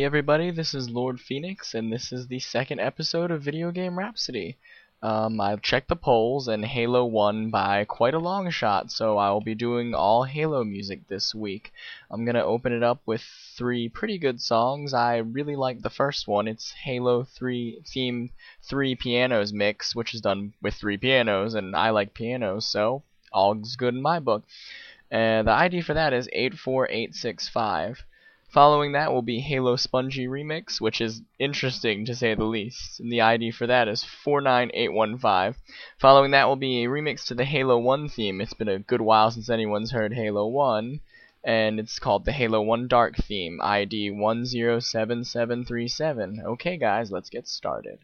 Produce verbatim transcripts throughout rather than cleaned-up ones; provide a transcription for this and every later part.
Hey everybody, this is Lord Phoenix, and this is the second episode of Video Game Rhapsody. Um, I've checked the polls, and Halo won by quite a long shot, so I will be doing all Halo music this week. I'm gonna open it up with three pretty good songs. I really like the first one. It's Halo three Theme three Pianos Mix, which is done with three pianos, and I like pianos, so all's good in my book. Uh, the I D for that is eight four eight six five. Following that will be Halo Spongy Remix, which is interesting to say the least, and the I D for that is four nine eight one five. Following that will be a remix to the Halo one theme. It's been a good while since anyone's heard Halo one, and it's called the Halo one Dark theme, I D one zero seven seven three seven. Okay guys, let's get started.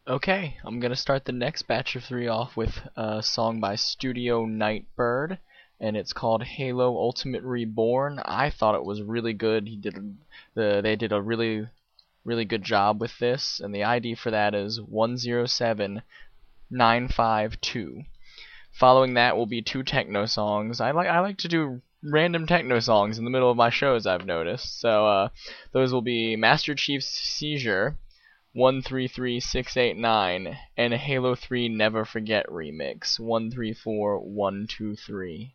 Okay, I'm gonna start the next batch of three off with a song by Studio Nightbird, and it's called Halo Ultimate Reborn. I thought it was really good. He did the they did a really really good job with this, and the I D for that is one zero seven nine five two. Following that will be two techno songs. I like I like to do random techno songs in the middle of my shows, I've noticed. So uh, those will be Master Chief's Seizure one three three six eight nine and a Halo three Never Forget remix one three four one two three.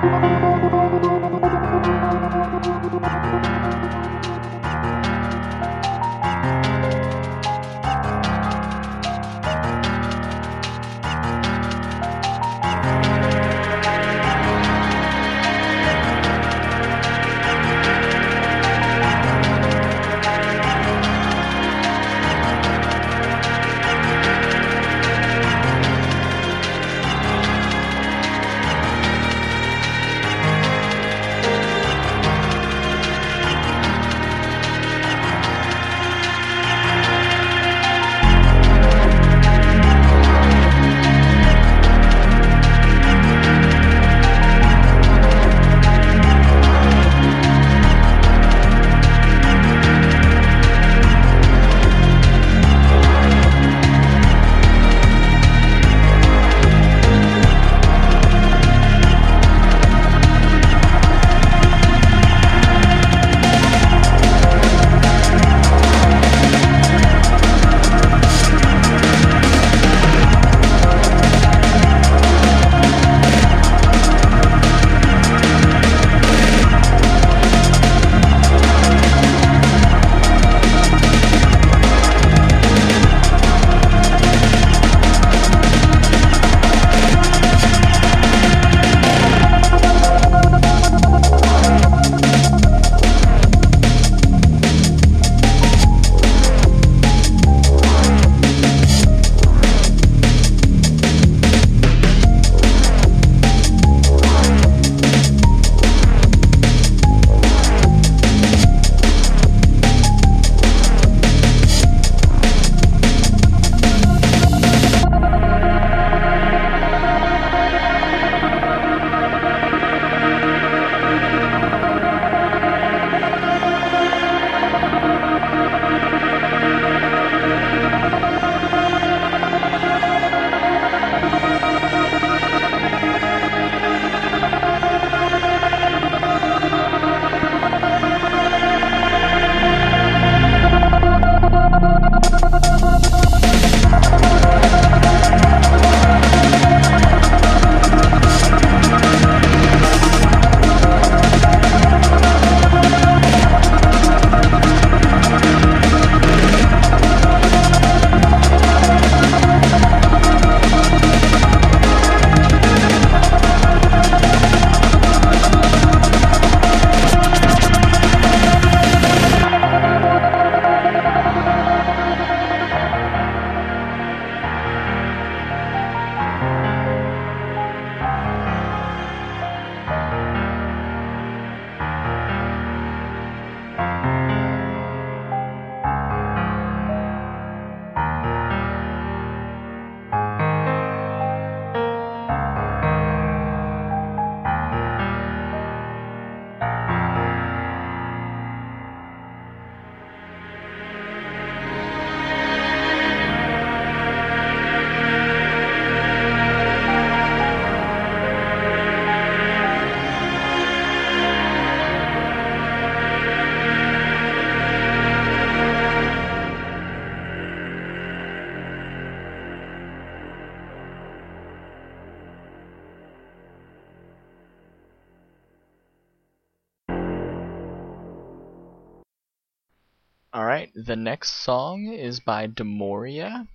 Alright, the next song is by Demoria,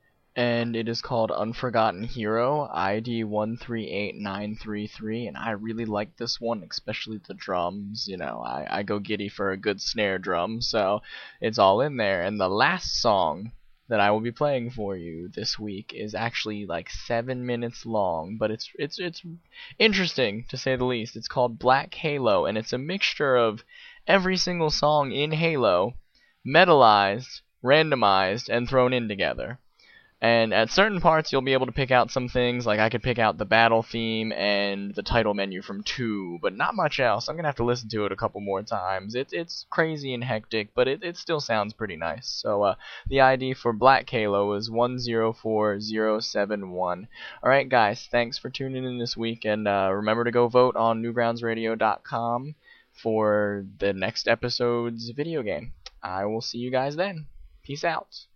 and it is called Unforgotten Hero, I D one three eight nine three three, and I really like this one, especially the drums. You know, I, I go giddy for a good snare drum, so it's all in there. And the last song that I will be playing for you this week is actually like seven minutes long, but it's it's it's interesting to say the least. It's called Black Halo, and it's a mixture of every single song in Halo metalized, randomized, and thrown in together. And at certain parts you'll be able to pick out some things, like I could pick out the battle theme and the title menu from two, but not much else. I'm gonna have to listen to it a couple more times. It, it's crazy and hectic, but it, it still sounds pretty nice. So uh, the I D for Black Halo is one zero four zero seven one. Alright guys, thanks for tuning in this week, and uh, remember to go vote on newgrounds radio dot com for the next episode's video game. I will see you guys then. Peace out.